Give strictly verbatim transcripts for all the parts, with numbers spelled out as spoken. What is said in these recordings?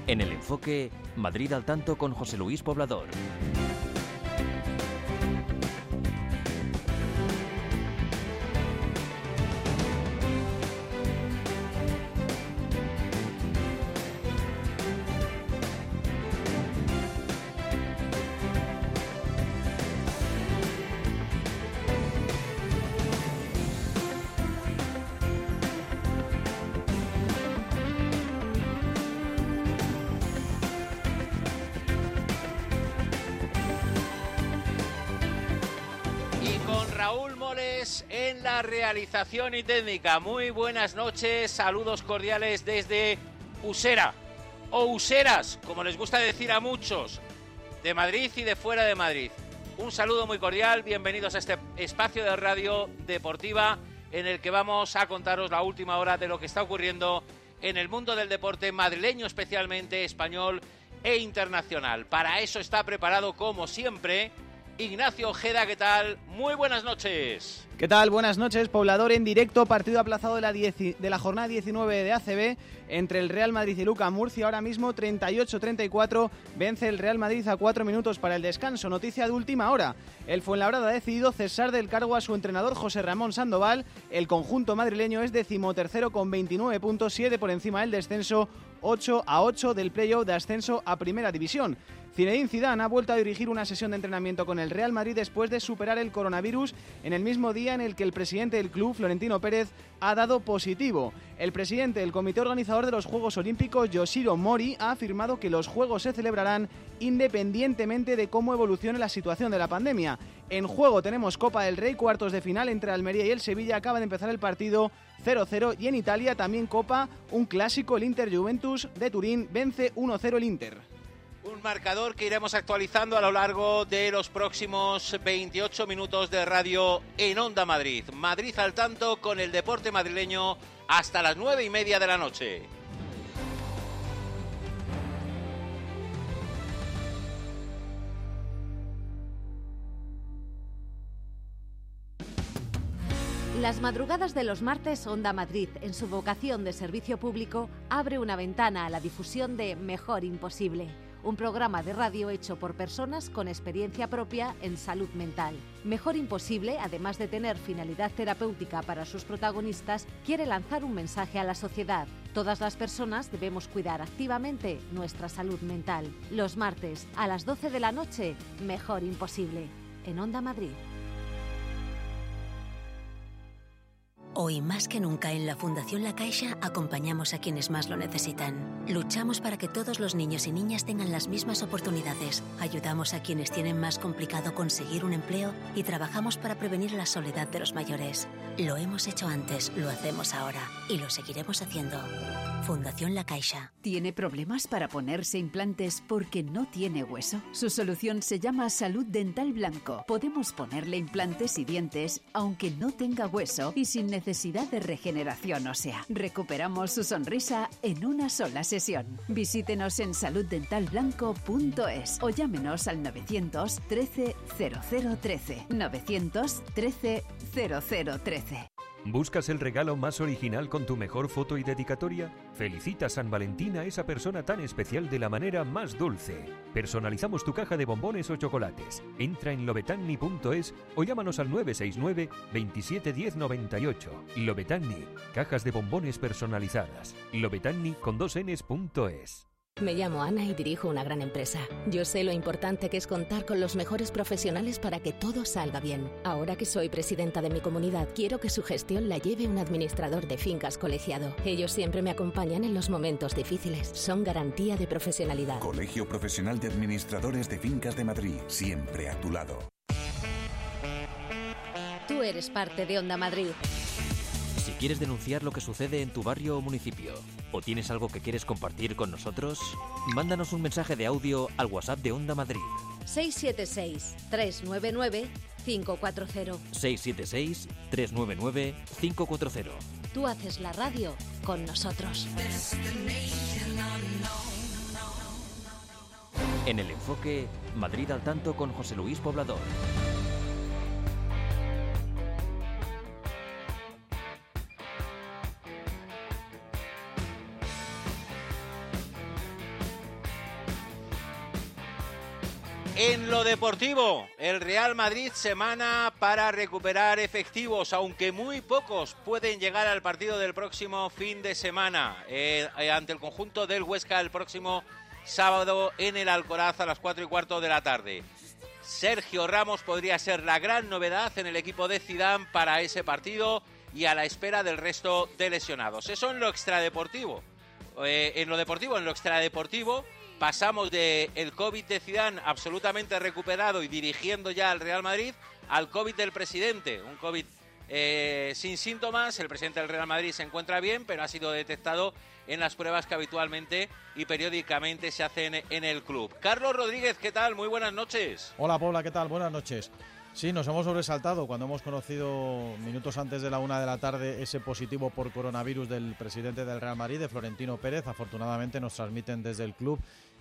En el enfoque, Madrid al tanto con José Luis Poblador. En la realización y técnica. Muy buenas noches, saludos cordiales desde Usera, o Useras, como les gusta decir a muchos, de Madrid y de fuera de Madrid. Un saludo muy cordial, bienvenidos a este espacio de radio deportiva en el que vamos a contaros la última hora de lo que está ocurriendo en el mundo del deporte madrileño, especialmente español e internacional. Para eso está preparado, como siempre, Ignacio Ojeda. ¿Qué tal? Muy buenas noches. ¿Qué tal? Buenas noches, Poblador en directo, partido aplazado de la, dieci, de la jornada diecinueve de A C B entre el Real Madrid y Luca Murcia. Ahora mismo treinta y ocho a treinta y cuatro vence el Real Madrid a cuatro minutos para el descanso. Noticia de última hora: el Fuenlabrada ha decidido cesar del cargo a su entrenador José Ramón Sandoval. El conjunto madrileño es decimotercero con veintinueve puntos, siete por encima del descenso, ocho a ocho del playoff de ascenso a Primera División. Zinedine Zidane ha vuelto a dirigir una sesión de entrenamiento con el Real Madrid después de superar el coronavirus en el mismo día en el que el presidente del club, Florentino Pérez, ha dado positivo. El presidente del comité organizador de los Juegos Olímpicos, Yoshiro Mori, ha afirmado que los Juegos se celebrarán independientemente de cómo evolucione la situación de la pandemia. En juego tenemos Copa del Rey, cuartos de final entre Almería y el Sevilla. Acaba de empezar el partido cero cero, y en Italia también Copa, un clásico, el Inter Juventus de Turín vence uno cero el Inter. Un marcador que iremos actualizando a lo largo de los próximos veintiocho minutos de radio en Onda Madrid. Madrid al tanto con el deporte madrileño hasta las nueve y media de la noche. Las madrugadas de los martes, Onda Madrid, en su vocación de servicio público, abre una ventana a la difusión de Mejor Imposible, un programa de radio hecho por personas con experiencia propia en salud mental. Mejor Imposible, además de tener finalidad terapéutica para sus protagonistas, quiere lanzar un mensaje a la sociedad. Todas las personas debemos cuidar activamente nuestra salud mental. Los martes, a las doce de la noche, Mejor Imposible, en Onda Madrid. Hoy más que nunca en la Fundación La Caixa acompañamos a quienes más lo necesitan. Luchamos para que todos los niños y niñas tengan las mismas oportunidades. Ayudamos a quienes tienen más complicado conseguir un empleo y trabajamos para prevenir la soledad de los mayores. Lo hemos hecho antes, lo hacemos ahora y lo seguiremos haciendo. Fundación La Caixa. ¿Tiene problemas para ponerse implantes porque no tiene hueso? Su solución se llama Salud Dental Blanco. Podemos ponerle implantes y dientes aunque no tenga hueso y sin necesidad de regeneración ósea. Recuperamos su sonrisa en una sola sesión. Visítenos en salud dental blanco punto es o llámenos al novecientos trece cero cero trece. novecientos trece cero cero trece. ¿Buscas el regalo más original con tu mejor foto y dedicatoria? Felicita San Valentín a esa persona tan especial de la manera más dulce. Personalizamos tu caja de bombones o chocolates. Entra en lobetanni punto es o llámanos al nueve seis nueve veintisiete diez noventa y ocho. Lobetanni, cajas de bombones personalizadas. Lobetanni con dos enes punto es. Me llamo Ana y dirijo una gran empresa. Yo sé lo importante que es contar con los mejores profesionales para que todo salga bien. Ahora que soy presidenta de mi comunidad, quiero que su gestión la lleve un administrador de fincas colegiado. Ellos siempre me acompañan en los momentos difíciles. Son garantía de profesionalidad. Colegio Profesional de Administradores de Fincas de Madrid, siempre a tu lado. Tú eres parte de Onda Madrid. Si quieres denunciar lo que sucede en tu barrio o municipio, o tienes algo que quieres compartir con nosotros, mándanos un mensaje de audio al WhatsApp de Onda Madrid. seis siete seis, tres nueve nueve, cinco cuatro cero. seis siete seis, tres nueve nueve, cinco cuatro cero. Tú haces la radio con nosotros. En el enfoque, Madrid al tanto con José Luis Poblador. En lo deportivo, el Real Madrid semana para recuperar efectivos, aunque muy pocos pueden llegar al partido del próximo fin de semana, eh, eh, ante el conjunto del Huesca el próximo sábado en el Alcoraz a las cuatro y cuarto de la tarde. Sergio Ramos podría ser la gran novedad en el equipo de Zidane para ese partido y a la espera del resto de lesionados. Eso en lo extradeportivo. Eh, en lo deportivo, en lo extradeportivo, pasamos de el COVID de Zidane absolutamente recuperado y dirigiendo ya al Real Madrid al COVID del presidente. Un COVID eh, sin síntomas. El presidente del Real Madrid se encuentra bien, pero ha sido detectado en las pruebas que habitualmente y periódicamente se hacen en el club. Carlos Rodríguez, ¿qué tal? Muy buenas noches. Hola, Paula, ¿qué tal? Buenas noches. Sí, nos hemos sobresaltado cuando hemos conocido minutos antes de la una de la tarde ese positivo por coronavirus del presidente del Real Madrid, de Florentino Pérez. Afortunadamente nos transmiten desde el club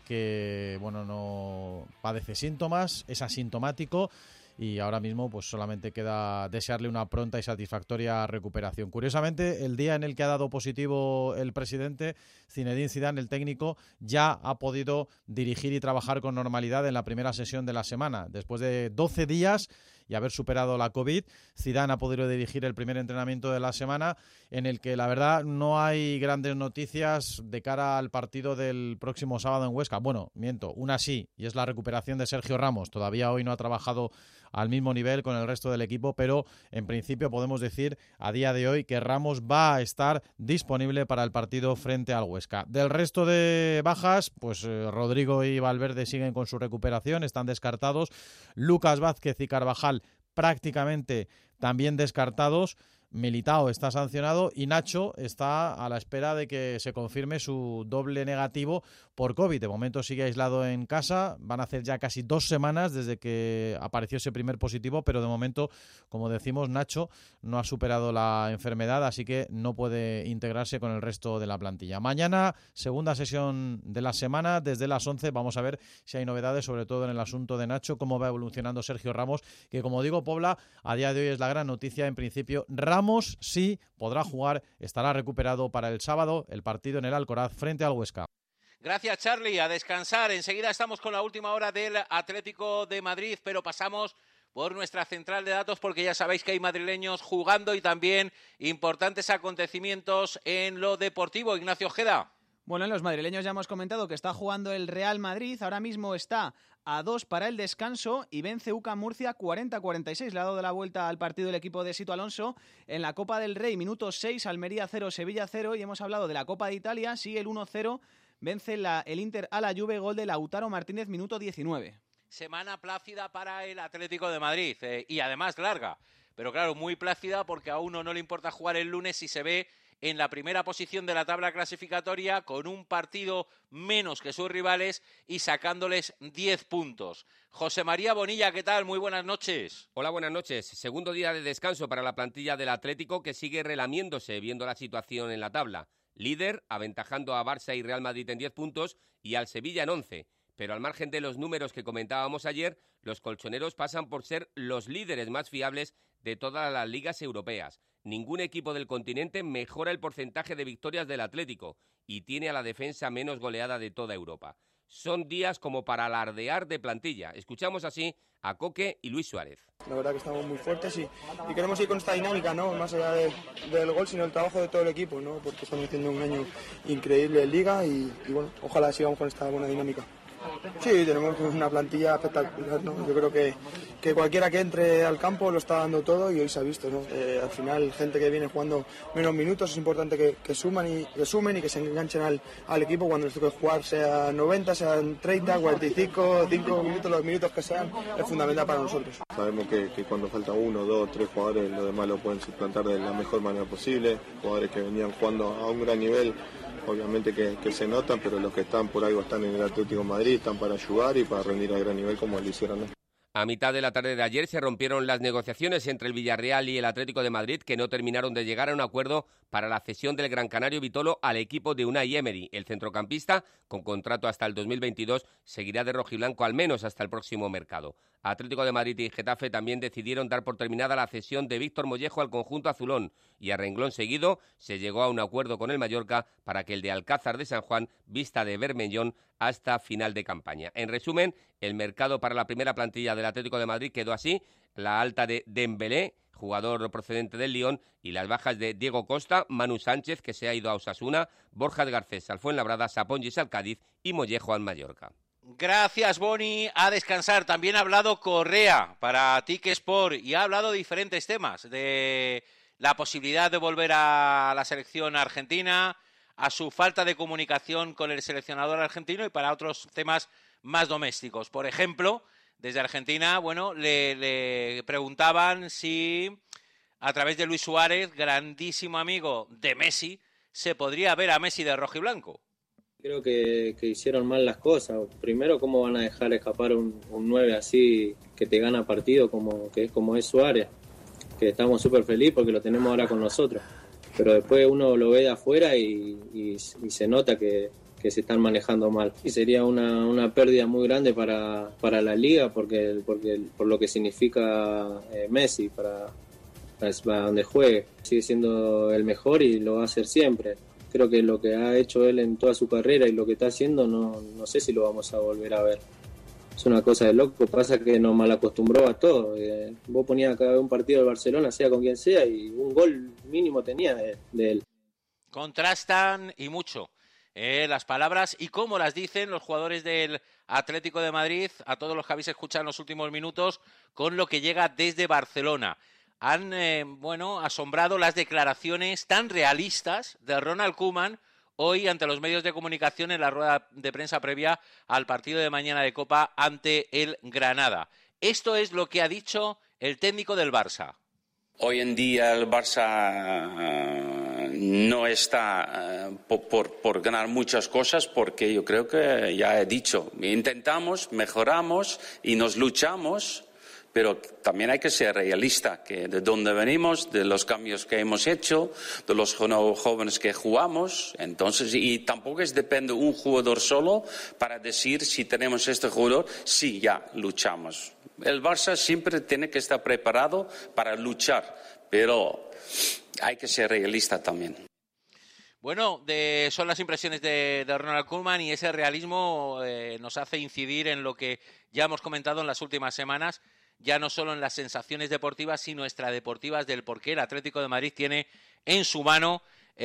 que bueno, no padece síntomas, es asintomático y ahora mismo pues solamente queda desearle una pronta y satisfactoria recuperación. Curiosamente, el día en el que ha dado positivo el presidente, Zinedine Zidane, el técnico, ya ha podido dirigir y trabajar con normalidad en la primera sesión de la semana. Después de doce días y haber superado la COVID, Zidane ha podido dirigir el primer entrenamiento de la semana, en el que la verdad no hay grandes noticias de cara al partido del próximo sábado en Huesca. Bueno, miento, una sí, y es la recuperación de Sergio Ramos. Todavía hoy no ha trabajado al mismo nivel con el resto del equipo, pero en principio podemos decir a día de hoy que Ramos va a estar disponible para el partido frente al Huesca. Del resto de bajas, pues eh, Rodrigo y Valverde siguen con su recuperación, están descartados. Lucas Vázquez y Carvajal prácticamente también descartados. Militao está sancionado y Nacho está a la espera de que se confirme su doble negativo por COVID. De momento sigue aislado en casa, van a hacer ya casi dos semanas desde que apareció ese primer positivo, pero de momento, como decimos, Nacho no ha superado la enfermedad, así que no puede integrarse con el resto de la plantilla. Mañana, segunda sesión de la semana, desde las once, vamos a ver si hay novedades, sobre todo en el asunto de Nacho, cómo va evolucionando Sergio Ramos, que como digo, Pobla, a día de hoy es la gran noticia. En principio, Ramos sí podrá jugar, estará recuperado para el sábado, el partido en el Alcoraz frente al Huesca. Gracias, Charlie. A descansar. Enseguida estamos con la última hora del Atlético de Madrid, pero pasamos por nuestra central de datos porque ya sabéis que hay madrileños jugando y también importantes acontecimientos en lo deportivo. Ignacio Ojeda. Bueno, en los madrileños ya hemos comentado que está jugando el Real Madrid, ahora mismo está a dos para el descanso y vence U C A M Murcia cuarenta a cuarenta y seis. Le ha dado la vuelta al partido el equipo de Sito Alonso. En la Copa del Rey, minuto seis, Almería cero, Sevilla cero, y hemos hablado de la Copa de Italia, sigue el uno cero, vence la, el Inter a la Juve, gol de Lautaro Martínez, minuto diecinueve. Semana plácida para el Atlético de Madrid eh, y además larga, pero claro, muy plácida porque a uno no le importa jugar el lunes si se ve en la primera posición de la tabla clasificatoria con un partido menos que sus rivales y sacándoles diez puntos. José María Bonilla, ¿qué tal? Muy buenas noches. Hola, buenas noches. Segundo día de descanso para la plantilla del Atlético, que sigue relamiéndose viendo la situación en la tabla. Líder, aventajando a Barça y Real Madrid en diez puntos y al Sevilla en once. Pero al margen de los números que comentábamos ayer, los colchoneros pasan por ser los líderes más fiables de todas las ligas europeas. Ningún equipo del continente mejora el porcentaje de victorias del Atlético y tiene a la defensa menos goleada de toda Europa. Son días como para alardear de plantilla. Escuchamos así a Coque y Luis Suárez. La verdad que estamos muy fuertes y, y queremos ir con esta dinámica, ¿no? Más allá de, del gol, sino el trabajo de todo el equipo, ¿no? Porque estamos haciendo un año increíble en Liga y, y bueno, ojalá sigamos con esta buena dinámica. Sí, tenemos una plantilla espectacular, ¿no? Yo creo que, que cualquiera que entre al campo lo está dando todo y hoy se ha visto, ¿no? Eh, al final, gente que viene jugando menos minutos, es importante que, que, suman y, que sumen y que se enganchen al, al equipo cuando les toque jugar, sea noventa, sean treinta, cuarenta y cinco, cinco minutos, los minutos que sean, es fundamental para nosotros. Sabemos que, que cuando falta uno, dos, tres jugadores, los demás lo pueden suplantar de la mejor manera posible, jugadores que venían jugando a un gran nivel. Obviamente que, que se notan, pero los que están por algo están en el Atlético de Madrid, están para ayudar y para rendir a gran nivel como lo hicieron, ¿no? A mitad de la tarde de ayer se rompieron las negociaciones entre el Villarreal y el Atlético de Madrid, que no terminaron de llegar a un acuerdo para la cesión del Gran Canario Vitolo al equipo de Unai Emery. El centrocampista, con contrato hasta el dos mil veintidós, seguirá de rojiblanco al menos hasta el próximo mercado. Atlético de Madrid y Getafe también decidieron dar por terminada la cesión de Víctor Mollejo al conjunto azulón y a renglón seguido se llegó a un acuerdo con el Mallorca para que el de Alcázar de San Juan vista de Bermellón hasta final de campaña. En resumen, el mercado para la primera plantilla del Atlético de Madrid quedó así: la alta de Dembélé, jugador procedente del Lyon, y las bajas de Diego Costa, Manu Sánchez, que se ha ido a Osasuna, Borja Garcés al Fuenlabrada, Sapongis al Cádiz y Mollejo al Mallorca. Gracias, Boni. A descansar. También ha hablado Correa para Tic Sport y ha hablado de diferentes temas, de la posibilidad de volver a la selección argentina, a su falta de comunicación con el seleccionador argentino y para otros temas más domésticos. Por ejemplo, desde Argentina, bueno, le, le preguntaban si a través de Luis Suárez, grandísimo amigo de Messi, se podría ver a Messi de rojo y blanco. Creo que, que hicieron mal las cosas. Primero, ¿cómo van a dejar escapar un, un nueve así que te gana partido como que es como es Suárez? Que estamos súper felices porque lo tenemos ahora con nosotros. Pero después uno lo ve de afuera y, y, y se nota que, que se están manejando mal. Y sería una, una pérdida muy grande para, para la liga porque, porque por lo que significa eh, Messi para, para donde juegue. Sigue siendo el mejor y lo va a hacer siempre. Creo que lo que ha hecho él en toda su carrera y lo que está haciendo, no, no sé si lo vamos a volver a ver. Es una cosa de loco, pasa que nos malacostumbró a todos. Eh, vos ponías cada vez un partido del Barcelona, sea con quien sea, y un gol mínimo tenía de, de él. Contrastan y mucho eh, las palabras y cómo las dicen los jugadores del Atlético de Madrid, a todos los que habéis escuchado en los últimos minutos, con lo que llega desde Barcelona. Han, eh, bueno, asombrado las declaraciones tan realistas de Ronald Koeman hoy ante los medios de comunicación en la rueda de prensa previa al partido de mañana de Copa ante el Granada. Esto es lo que ha dicho el técnico del Barça. Hoy en día el Barça uh, no está uh, por, por, por ganar muchas cosas porque yo creo que ya he dicho, intentamos, mejoramos y nos luchamos. Pero también hay que ser realista, que de dónde venimos, de los cambios que hemos hecho, de los jóvenes que jugamos. Entonces, y tampoco es depende de un jugador solo para decir si tenemos este jugador, sí, ya luchamos. El Barça siempre tiene que estar preparado para luchar, pero hay que ser realista también. Bueno, de, son las impresiones de, de Ronald Koeman y ese realismo eh, nos hace incidir en lo que ya hemos comentado en las últimas semanas, ya no solo en las sensaciones deportivas, sino extradeportivas del por qué el Atlético de Madrid tiene en su mano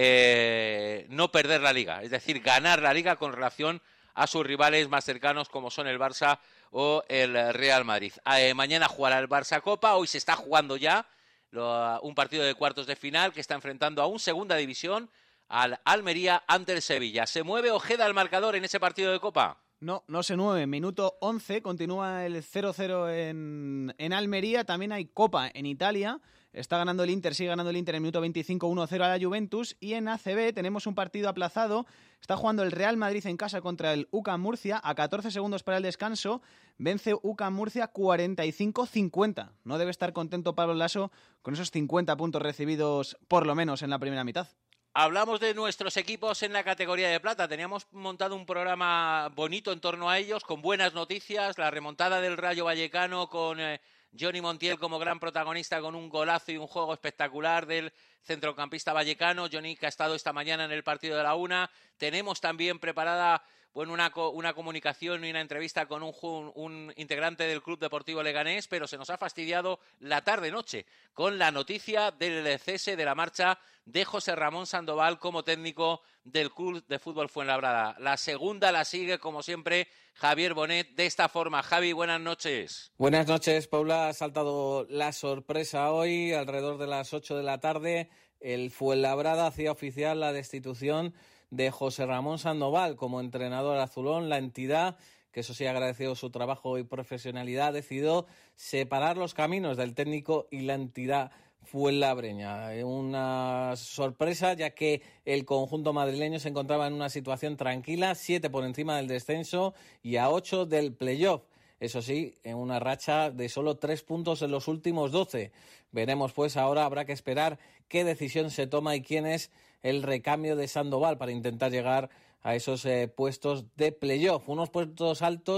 eh, no perder la Liga, es decir, ganar la Liga con relación a sus rivales más cercanos como son el Barça o el Real Madrid. Eh, mañana jugará el Barça Copa, hoy se está jugando ya lo, un partido de cuartos de final que está enfrentando a un Segunda División, al Almería ante el Sevilla. ¿Se mueve Ojeda al marcador en ese partido de Copa? No, no se mueve. Minuto once, continúa el cero cero en, en Almería. También hay Copa en Italia. Está ganando el Inter, sigue ganando el Inter en el minuto veinticinco, uno cero a la Juventus. Y en A C B tenemos un partido aplazado. Está jugando el Real Madrid en casa contra el U C A M Murcia. A catorce segundos para el descanso, vence U C A M Murcia cuarenta y cinco cincuenta. No debe estar contento Pablo Laso con esos cincuenta puntos recibidos, por lo menos en la primera mitad. Hablamos de nuestros equipos en la categoría de plata. Teníamos montado un programa bonito en torno a ellos, con buenas noticias. La remontada del Rayo Vallecano con eh, Johnny Montiel como gran protagonista, con un golazo y un juego espectacular del centrocampista vallecano. Johnny, que ha estado esta mañana en el partido de la una. Tenemos también preparada bueno, una, una comunicación y una entrevista con un, un, un integrante del Club Deportivo Leganés, pero se nos ha fastidiado la tarde-noche con la noticia del cese de la marcha de José Ramón Sandoval como técnico del Club de Fútbol Fuenlabrada. La segunda la sigue, como siempre, Javier Bonet de esta forma. Javi, buenas noches. Buenas noches, Paula. Ha saltado la sorpresa hoy, alrededor de las ocho de la tarde. El Fuenlabrada hacía oficial la destitución de José Ramón Sandoval como entrenador azulón. La entidad, que eso sí ha agradecido su trabajo y profesionalidad, decidió separar los caminos del técnico y la entidad fuenlabreña. Una sorpresa, ya que el conjunto madrileño se encontraba en una situación tranquila, siete por encima del descenso y a ocho del playoff. Eso sí, en una racha de solo tres puntos en los últimos doce. Veremos, pues, ahora habrá que esperar qué decisión se toma y quién es el recambio de Sandoval para intentar llegar a esos eh, puestos de playoff. Unos puestos altos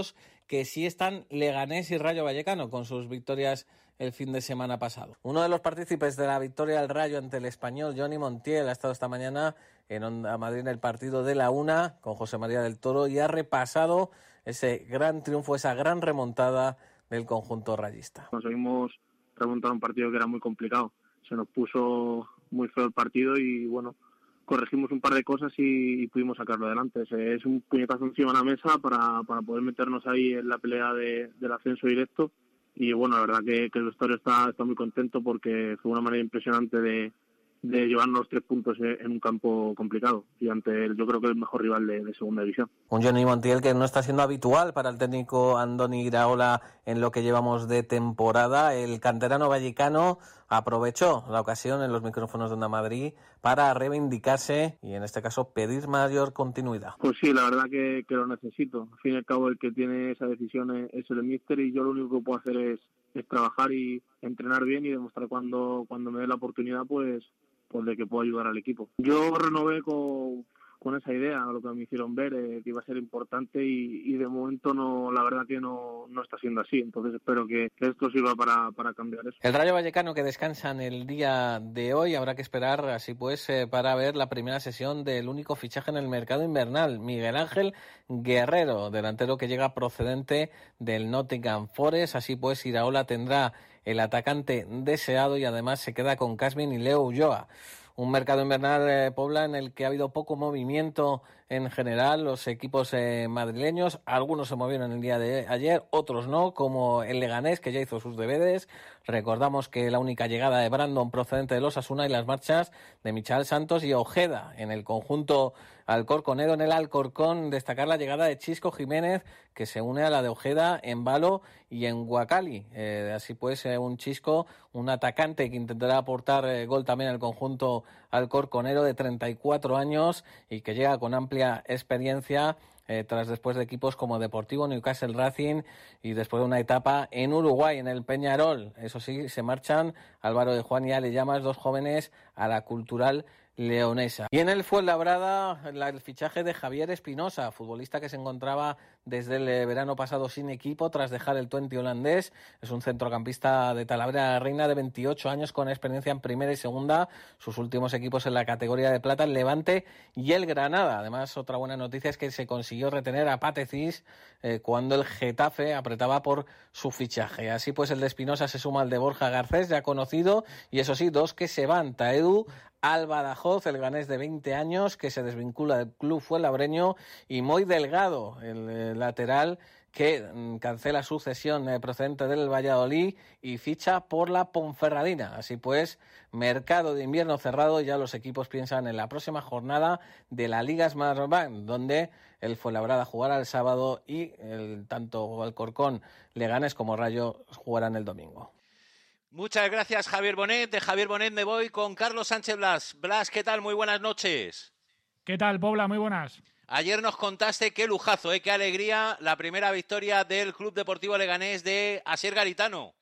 que sí están Leganés y Rayo Vallecano con sus victorias el fin de semana pasado. Uno de los partícipes de la victoria del Rayo ante el Español, Johnny Montiel, ha estado esta mañana en Onda Madrid en el partido de la una con José María del Toro y ha repasado ese gran triunfo, esa gran remontada del conjunto rayista. Conseguimos remontar un partido que era muy complicado. Se nos puso muy feo el partido y bueno, corregimos un par de cosas y, y pudimos sacarlo adelante. Es un puñetazo encima de la mesa para, para poder meternos ahí en la pelea de, del ascenso directo. Y bueno, la verdad que, que el vestuario está, está muy contento porque fue una manera impresionante de, de llevarnos tres puntos en un campo complicado y ante el, yo creo que el mejor rival de, de segunda división. Un Johnny Montiel que no está siendo habitual para el técnico Andoni Iraola en lo que llevamos de temporada. El canterano vallecano aprovechó la ocasión en los micrófonos de Onda Madrid para reivindicarse y en este caso pedir mayor continuidad. Pues sí, la verdad que, que lo necesito. Al fin y al cabo el que tiene esa decisión es, es el míster y yo lo único que puedo hacer es, es trabajar y entrenar bien y demostrar cuando, cuando me dé la oportunidad pues pues de que puedo ayudar al equipo. Yo renové con, con esa idea, lo que me hicieron ver, eh, que iba a ser importante y, y de momento no, la verdad que no, no está siendo así, entonces espero que, que esto sirva para, para cambiar eso. El Rayo Vallecano que descansa en el día de hoy, habrá que esperar así pues eh, para ver la primera sesión del único fichaje en el mercado invernal, Miguel Ángel Guerrero, delantero que llega procedente del Nottingham Forest, así pues Iraola tendrá el atacante deseado y además se queda con Casmin y Leo Ulloa. Un mercado invernal, eh, Pobla, en el que ha habido poco movimiento en general. Los equipos eh, madrileños, algunos se movieron el día de ayer, otros no, como el Leganés, que ya hizo sus deberes. Recordamos que la única llegada de Brandon procedente de los Osasuna y las marchas de Michael Santos y Ojeda en el conjunto alcorconero. En el Alcorcón, destacar la llegada de Chisco Jiménez, que se une a la de Ojeda en Valo y en Huacali. Eh, así pues, eh, un Chisco, un atacante que intentará aportar eh, gol también al conjunto alcorconero, de treinta y cuatro años y que llega con amplia experiencia eh, tras después de equipos como Deportivo, Newcastle, Racing y después de una etapa en Uruguay, en el Peñarol. Eso sí, se marchan Álvaro de Juan y Ale Llamas, dos jóvenes a la Cultural leonesa. Y en el Fuenlabrada, la, el fichaje de Javier Espinosa, futbolista que se encontraba desde el verano pasado sin equipo tras dejar el Twente holandés. Es un centrocampista de Talavera Reina de veintiocho años con experiencia en primera y segunda. Sus últimos equipos en la categoría de plata, el Levante y el Granada. Además, otra buena noticia es que se consiguió retener a Pate Cis eh, cuando el Getafe apretaba por su fichaje. Así pues, el de Espinosa se suma al de Borja Garcés, ya conocido, y eso sí, dos que se van. Taedu al Badajoz, el ganés de veinte años, que se desvincula del club fuenlabreño, y Moy Delgado, el eh, lateral, que mm, cancela su cesión eh, procedente del Valladolid y ficha por la Ponferradina. Así pues, mercado de invierno cerrado, ya los equipos piensan en la próxima jornada de la Liga Smartbank, donde el Fuenlabrada jugará el sábado y el, tanto Alcorcón, Leganés como Rayo jugarán el domingo. Muchas gracias, Javier Bonet. De Javier Bonet me voy con Carlos Sánchez Blas. Blas, ¿qué tal? Muy buenas noches. ¿Qué tal, Pobla? Muy buenas. Ayer nos contaste qué lujazo, ¿eh? Qué alegría, la primera victoria del Club Deportivo Leganés de Asier Garitano.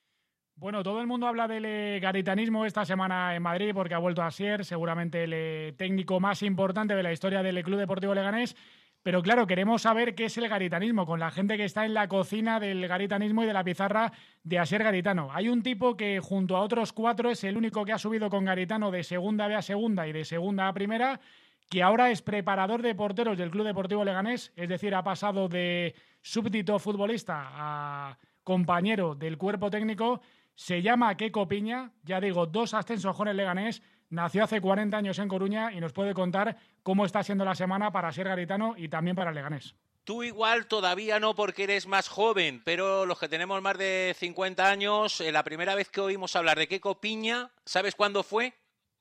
Bueno, todo el mundo habla del eh, garitanismo esta semana en Madrid porque ha vuelto Asier, seguramente el eh, técnico más importante de la historia del Club Deportivo Leganés. Pero claro, queremos saber qué es el garitanismo, con la gente que está en la cocina del garitanismo y de la pizarra de Asier Garitano. Hay un tipo que junto a otros cuatro es el único que ha subido con Garitano de segunda B a segunda y de segunda a primera, que ahora es preparador de porteros del Club Deportivo Leganés, es decir, ha pasado de súbdito futbolista a compañero del cuerpo técnico. Se llama Keco Piña, ya digo, dos ascensos con el Leganés. Nació hace cuarenta años en Coruña y nos puede contar cómo está siendo la semana para Asier Garitano y también para el Leganés. Tú igual todavía no porque eres más joven, pero los que tenemos más de cincuenta años, eh, la primera vez que oímos hablar de Keco Piña, ¿sabes cuándo fue?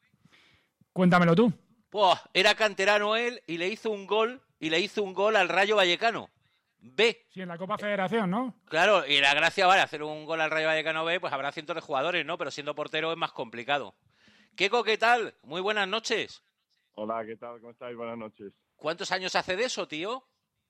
Cuéntamelo tú. Pues era canterano él y le hizo un gol, y le hizo un gol al Rayo Vallecano B. Sí, en la Copa Federación, ¿no? Claro, y la gracia, vale, hacer un gol al Rayo Vallecano B, pues habrá cientos de jugadores, ¿no? Pero siendo portero es más complicado. Keco, ¿qué tal? Muy buenas noches. Hola, ¿qué tal? ¿Cómo estáis? Buenas noches. ¿Cuántos años hace de eso, tío?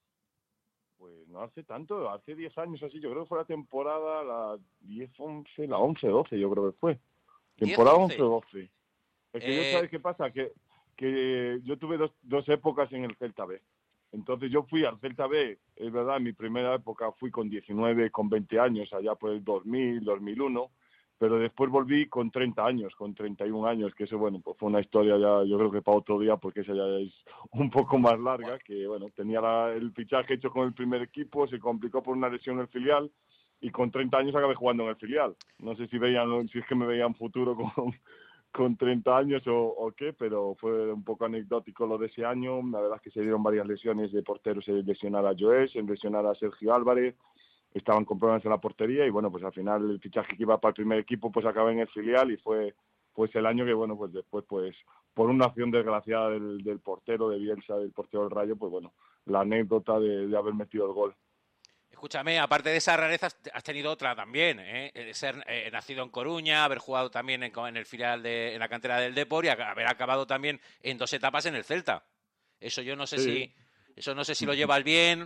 Pues no hace tanto, hace diez años así. Yo creo que fue la temporada, la diez once, la once doce, yo creo que fue. Temporada once doce. Es que eh... yo, ¿sabes qué pasa? Que, que yo tuve dos, dos épocas en el Celta B. Entonces yo fui al Celta B, es verdad, en mi primera época fui con diecinueve, con veinte años, allá por el dos mil, dos mil uno, pero después volví con treinta años, con treinta y un años, que eso, bueno, pues fue una historia ya, yo creo que para otro día, porque esa ya es un poco más larga, que bueno, tenía la, el fichaje hecho con el primer equipo, se complicó por una lesión en el filial, y con treinta años acabé jugando en el filial. No sé si veían, si es que me veían futuro con... con treinta años o, o qué, pero fue un poco anecdótico lo de ese año. La verdad es que se dieron varias lesiones de porteros, se lesionara a Joé, se lesionara a Sergio Álvarez, estaban con problemas en la portería y bueno, pues al final el fichaje que iba para el primer equipo pues acabé en el filial y fue pues el año que bueno, pues después pues por una acción desgraciada del, del portero de Bielsa, del portero del Rayo, pues bueno, la anécdota de, de haber metido el gol. Escúchame, aparte de esa rareza, has tenido otra también, ¿eh? Ser eh, nacido en Coruña, haber jugado también en, en el filial de en la cantera del Depor y haber acabado también en dos etapas en el Celta. Eso yo no sé sí. si eso no sé si lo llevas bien.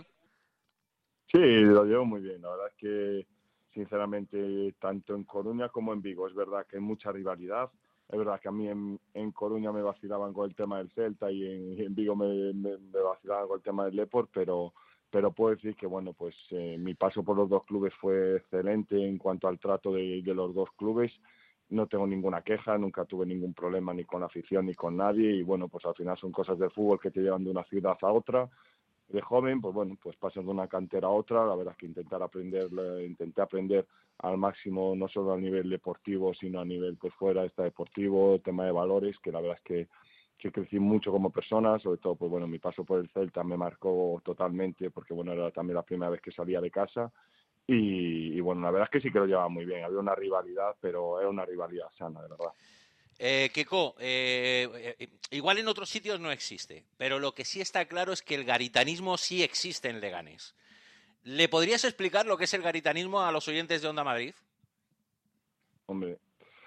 Sí, lo llevo muy bien. La verdad es que, sinceramente, tanto en Coruña como en Vigo, es verdad que hay mucha rivalidad. Es verdad que a mí en, en Coruña me vacilaban con el tema del Celta y en, y en Vigo me, me, me vacilaban con el tema del Depor, pero... pero puedo decir que bueno, pues eh, mi paso por los dos clubes fue excelente en cuanto al trato de, de los dos clubes. No tengo ninguna queja, nunca tuve ningún problema ni con la afición ni con nadie y bueno, pues al final son cosas del fútbol que te llevan de una ciudad a otra. De joven, pues bueno, pues pasas de una cantera a otra. La verdad es que intentar aprender, intenté aprender al máximo, no solo a nivel deportivo, sino a nivel pues fuera, está deportivo, tema de valores, que la verdad es que que crecí mucho como persona, sobre todo, pues bueno, mi paso por el Celta me marcó totalmente, porque bueno, era también la primera vez que salía de casa, y, y bueno, la verdad es que sí que lo llevaba muy bien, había una rivalidad, pero era una rivalidad sana, de verdad. Eh, Keko, eh, eh, igual en otros sitios no existe, pero lo que sí está claro es que el garitanismo sí existe en Leganés. ¿Le podrías explicar lo que es el garitanismo a los oyentes de Onda Madrid? Hombre,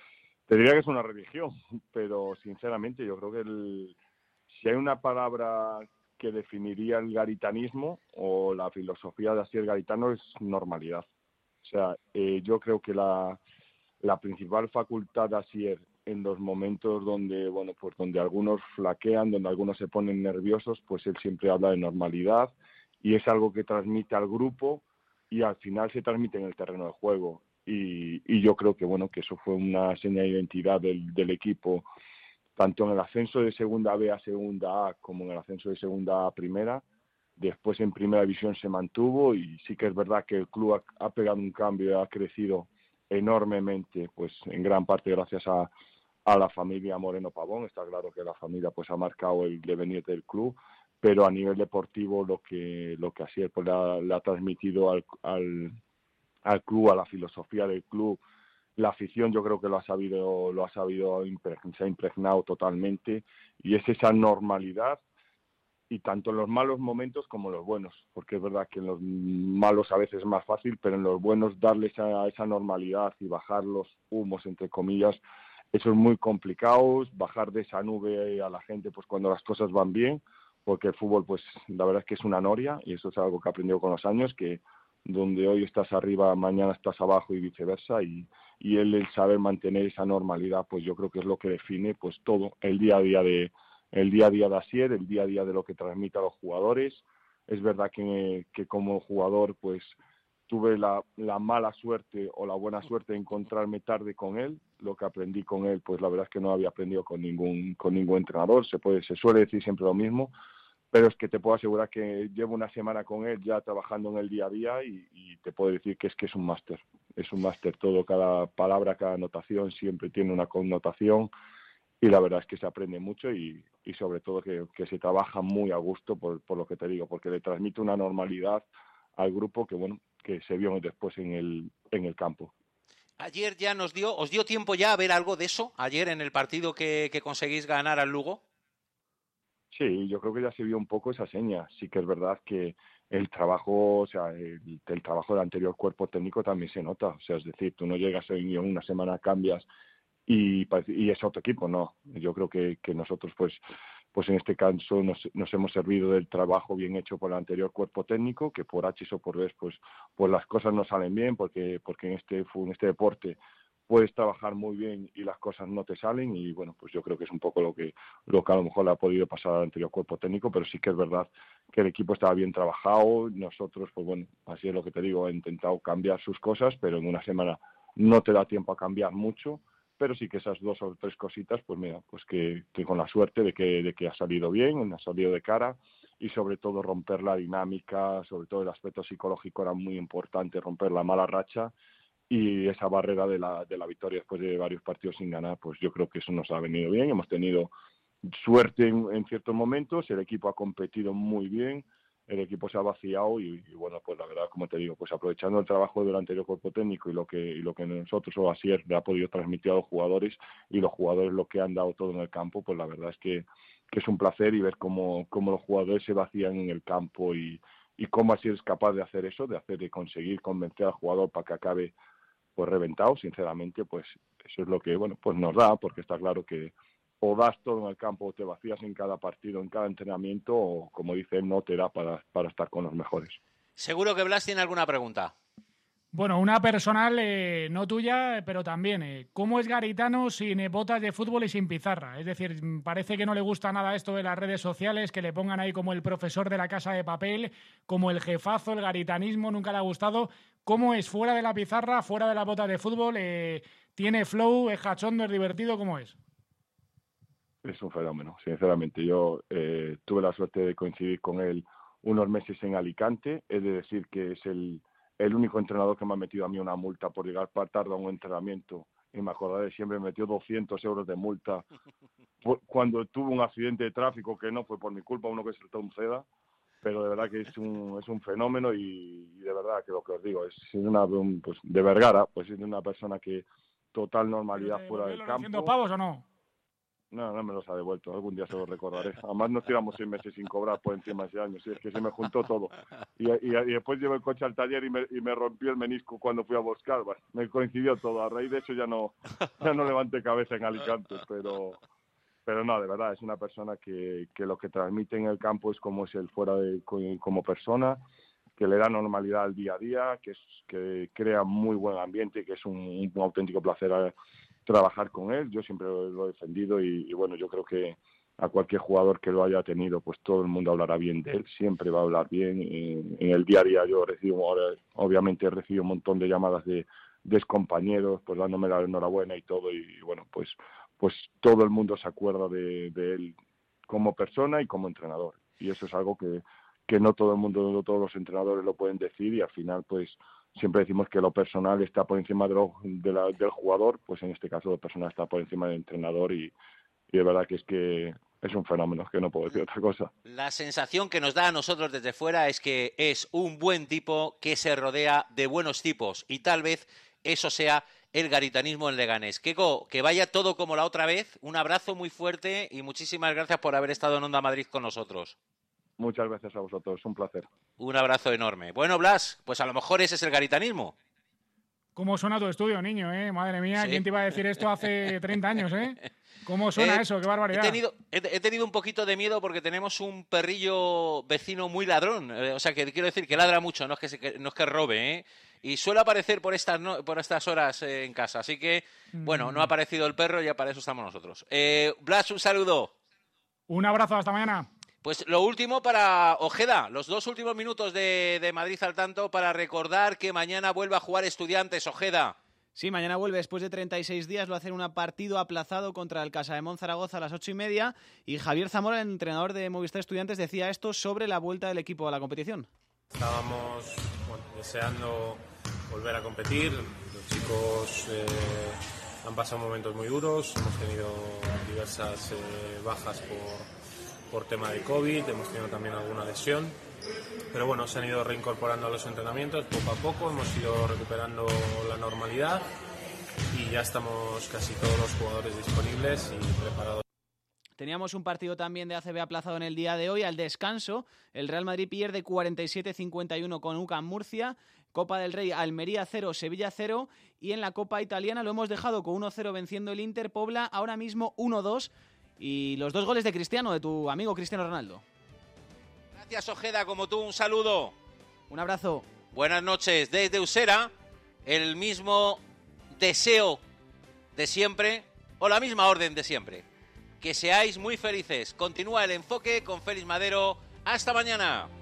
te diría que es una religión, pero sinceramente yo creo que el, si hay una palabra que definiría el garitanismo o la filosofía de Asier Garitano es normalidad. O sea, eh, yo creo que la, la principal facultad de Asier en los momentos donde, bueno, pues donde algunos flaquean, donde algunos se ponen nerviosos, pues él siempre habla de normalidad y es algo que transmite al grupo y al final se transmite en el terreno de juego. Y, y yo creo que bueno que eso fue una seña de identidad del, del equipo, tanto en el ascenso de segunda B a segunda A como en el ascenso de segunda A a primera. Después en primera división se mantuvo y sí que es verdad que el club ha, ha pegado un cambio y ha crecido enormemente, pues en gran parte gracias a, a la familia Moreno Pavón. Está claro que la familia pues ha marcado el devenir del club, pero a nivel deportivo lo que lo que así pues, le, ha, le ha transmitido al, al al club, a la filosofía del club, la afición yo creo que lo ha sabido, lo ha sabido impregn- se ha impregnado totalmente y es esa normalidad y tanto en los malos momentos como en los buenos, porque es verdad que en los malos a veces es más fácil, pero en los buenos darle esa, esa normalidad y bajar los humos entre comillas, eso es muy complicado, bajar de esa nube a la gente pues cuando las cosas van bien, porque el fútbol pues la verdad es que es una noria y eso es algo que he aprendido con los años, que donde hoy estás arriba, mañana estás abajo y viceversa, y, y él el saber mantener esa normalidad, pues yo creo que es lo que define pues todo, el día a día de el día a día de Asier, el día a día de lo que transmite a los jugadores. Es verdad que, que como jugador pues tuve la, la mala suerte o la buena suerte de encontrarme tarde con él, lo que aprendí con él pues la verdad es que no había aprendido con ningún con ningún entrenador, se puede se suele decir siempre lo mismo, pero es que te puedo asegurar que llevo una semana con él ya trabajando en el día a día y, y te puedo decir que es que es un máster, es un máster todo, cada palabra, cada anotación siempre tiene una connotación y la verdad es que se aprende mucho y, y sobre todo que, que se trabaja muy a gusto por, por lo que te digo, porque le transmite una normalidad al grupo que bueno que se vio después en el, en el campo. Ayer ya nos dio, ¿os dio tiempo ya a ver algo de eso? Ayer en el partido que, que conseguís ganar al Lugo. Sí, yo creo que ya se vio un poco esa seña. Sí que es verdad que el trabajo, o sea, el, el trabajo del anterior cuerpo técnico también se nota. O sea, es decir, tú no llegas en una semana, cambias y, y es otro equipo, no. Yo creo que, que nosotros, pues, pues en este caso nos, nos hemos servido del trabajo bien hecho por el anterior cuerpo técnico, que por H o por B, pues, pues las cosas no salen bien, porque, porque en este en este deporte puedes trabajar muy bien y las cosas no te salen, y bueno, pues yo creo que es un poco lo que lo que a lo mejor le ha podido pasar al anterior cuerpo técnico, pero sí que es verdad que el equipo estaba bien trabajado. Nosotros, pues bueno, así es lo que te digo, he intentado cambiar sus cosas, pero en una semana no te da tiempo a cambiar mucho, pero sí que esas dos o tres cositas, pues mira, pues que, que con la suerte de que, de que ha salido bien, ha salido de cara, y sobre todo romper la dinámica, sobre todo el aspecto psicológico era muy importante, romper la mala racha, y esa barrera de la, de la victoria después de varios partidos sin ganar, pues yo creo que eso nos ha venido bien. Hemos tenido suerte en, en ciertos momentos, el equipo ha competido muy bien, el equipo se ha vaciado y, y bueno, pues la verdad, como te digo, pues aprovechando el trabajo del anterior cuerpo técnico y lo que y lo que nosotros o Asier le ha podido transmitir a los jugadores, y los jugadores lo que han dado todo en el campo, pues la verdad es que, que es un placer, y ver cómo, cómo los jugadores se vacían en el campo y, y cómo Asier es capaz de hacer eso, de hacer de conseguir convencer al jugador para que acabe pues reventado. Sinceramente, pues eso es lo que, bueno, pues nos da, porque está claro que o das todo en el campo, o te vacías en cada partido, en cada entrenamiento, o como dice él, no te da para, para estar con los mejores. Seguro que Blas tiene alguna pregunta. Bueno, una personal, eh, no tuya, pero también. Eh, ¿Cómo es Garitano sin eh, botas de fútbol y sin pizarra? Es decir, parece que no le gusta nada esto de las redes sociales, que le pongan ahí como el profesor de la Casa de Papel, como el jefazo, el garitanismo, nunca le ha gustado. ¿Cómo es fuera de la pizarra, fuera de las botas de fútbol? Eh, ¿Tiene flow, es cachondo, es divertido? ¿Cómo es? Es un fenómeno, sinceramente. Yo eh, tuve la suerte de coincidir con él unos meses en Alicante. He de decir que es el, el único entrenador que me ha metido a mí una multa por llegar tarde a un entrenamiento. Y me acordaré, siempre me metió doscientos euros de multa cuando tuvo un accidente de tráfico que no fue por mi culpa, uno que saltó un ceda. Pero de verdad que es un es un fenómeno, y, y de verdad que lo que os digo es una un, pues de Vergara, pues es una persona que total normalidad fuera del campo. ¿doscientos pavos o no? No, no me los ha devuelto, algún día se los recordaré. Además nos tiramos seis meses sin cobrar por encima de ese año, sí, es que se me juntó todo. Y, y, y después llevé el coche al taller y me, y me rompí el menisco cuando fui a buscar, bueno, me coincidió todo. A raíz de eso ya no ya no levanté cabeza en Alicante, pero pero no, de verdad, es una persona que, que lo que transmite en el campo es como es él fuera de como persona, que le da normalidad al día a día, que es que crea muy buen ambiente, que es un, un auténtico placer a, trabajar con él. Yo siempre lo he defendido, y, y bueno, yo creo que a cualquier jugador que lo haya tenido, pues todo el mundo hablará bien de él, siempre va a hablar bien. En, en el día a día yo recibo, ahora, obviamente he recibido un montón de llamadas de, de excompañeros, pues dándome la enhorabuena y todo, y, y bueno, pues pues todo el mundo se acuerda de, de él como persona y como entrenador, y eso es algo que, que no todo el mundo, no todos los entrenadores lo pueden decir, y al final pues siempre decimos que lo personal está por encima de lo, de la, del jugador, pues en este caso lo personal está por encima del entrenador, y, y de verdad que es que es un fenómeno, que no puedo decir otra cosa. La sensación que nos da a nosotros desde fuera es que es un buen tipo que se rodea de buenos tipos, y tal vez eso sea el garitanismo en Leganés. Keko, que vaya todo como la otra vez. Un abrazo muy fuerte y muchísimas gracias por haber estado en Onda Madrid con nosotros. Muchas gracias a vosotros, un placer. Un abrazo enorme. Bueno, Blas, pues a lo mejor ese es el garitanismo. ¿Cómo suena tu estudio, niño? ¿eh? Madre mía, Sí. ¿quién te iba a decir esto hace treinta años? ¿eh? ¿Cómo suena Eh, eso? ¡Qué barbaridad! He tenido, he, he tenido un poquito de miedo porque tenemos un perrillo vecino muy ladrón. Eh, o sea, que quiero decir que ladra mucho, no es que, se, que- no es que robe, ¿eh? Y suele aparecer por estas, no- por estas horas eh, en casa. Así que, bueno, no ha aparecido el perro, ya para eso estamos nosotros. Eh, Blas, un saludo. Un abrazo, hasta mañana. Pues lo último para Ojeda, los dos últimos minutos de, de Madrid al tanto para recordar que mañana vuelve a jugar Estudiantes, Ojeda. Sí, mañana vuelve después de treinta y seis días, lo hacen un partido aplazado contra el Casademont Zaragoza a las ocho y media, y Javier Zamora, el entrenador de Movistar Estudiantes, decía esto sobre la vuelta del equipo a la competición. Estábamos bueno, deseando volver a competir, los chicos eh, han pasado momentos muy duros, hemos tenido diversas eh, bajas por, por tema de COVID, hemos tenido también alguna lesión, pero bueno, se han ido reincorporando a los entrenamientos poco a poco, hemos ido recuperando la normalidad y ya estamos casi todos los jugadores disponibles y preparados. Teníamos un partido también de A C B aplazado en el día de hoy. Al descanso, el Real Madrid pierde cuarenta y siete cincuenta y uno con U C A M Murcia. Copa del Rey, Almería cero, Sevilla cero. Y en la Copa Italiana lo hemos dejado con uno cero venciendo el Inter. Pobla ahora mismo uno dos. Y los dos goles de Cristiano, de tu amigo Cristiano Ronaldo. Gracias, Ojeda, como tú, un saludo. Un abrazo. Buenas noches. Desde Usera, el mismo deseo de siempre o la misma orden de siempre. Que seáis muy felices. Continúa el enfoque con Félix Madero. Hasta mañana.